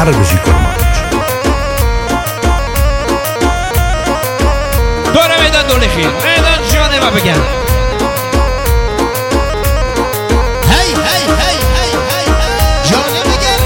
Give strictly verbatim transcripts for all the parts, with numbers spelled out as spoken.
هر روزی کرمان دوره میدان دوله خیر میدان جانه و بگن هی هی هی هی هی جانه بگن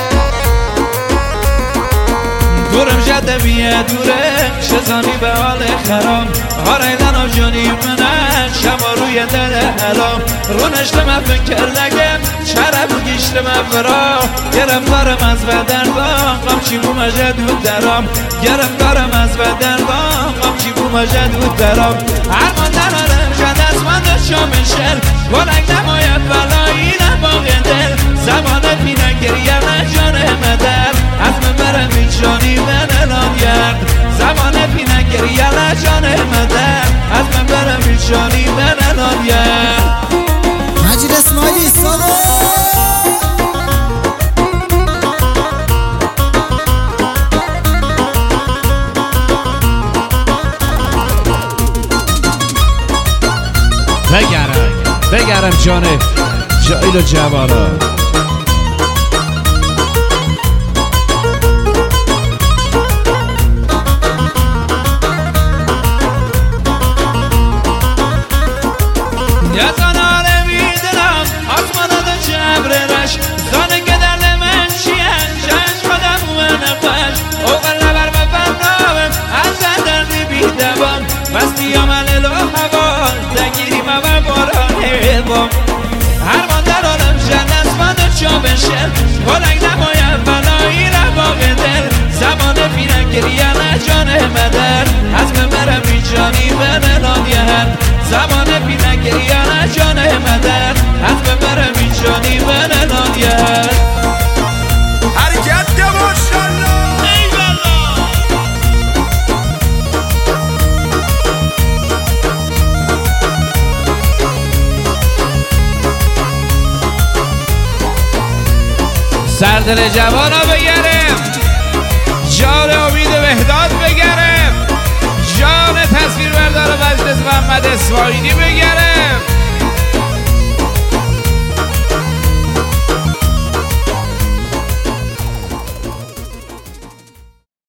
دورم جده بیه دوره شزانی به حال خرام هارایدن و جانی منه شما روی دل حلام رونشتم فکر لگم شرب گیشتم افرا گرفتارم از بدردام قمچی بو مجد درام گرفتارم از بدردام قمچی بو مجد درام هرمان درارم جد از من شام شل گلک نماید بلایی نباغ دل زمانت بینه گریم جانه مدر از من برم جانی من الان گرد زمانت بینه گریم جانه مدر از من برم جانی من الان گرد مجید اسماعیلی ساله بگرم بگرم جانه جایل و جوانا یه زنانه میدنم آسمانه ده جبرش زانه که در لمن چیه جنج خودم و نفش اوقل نبر بفرنامم از دردی بیدوام بستی عمل و هوا دگیری و بارانه بام هر من در آلم جن از من چا بشه گلک نمایم بلایی رواق دل زمان بینن گریه جانه مدر از من برم این جانی من الان یهر زمان بینن گریه جانه مدر از من برم این جانی من الان یهر حرکت ده ماشالله ایوالله سردل جوانا بگرم جان امید وحداد بگرم جان تصویر بردار مجلس محمد اسماعیلی بگرم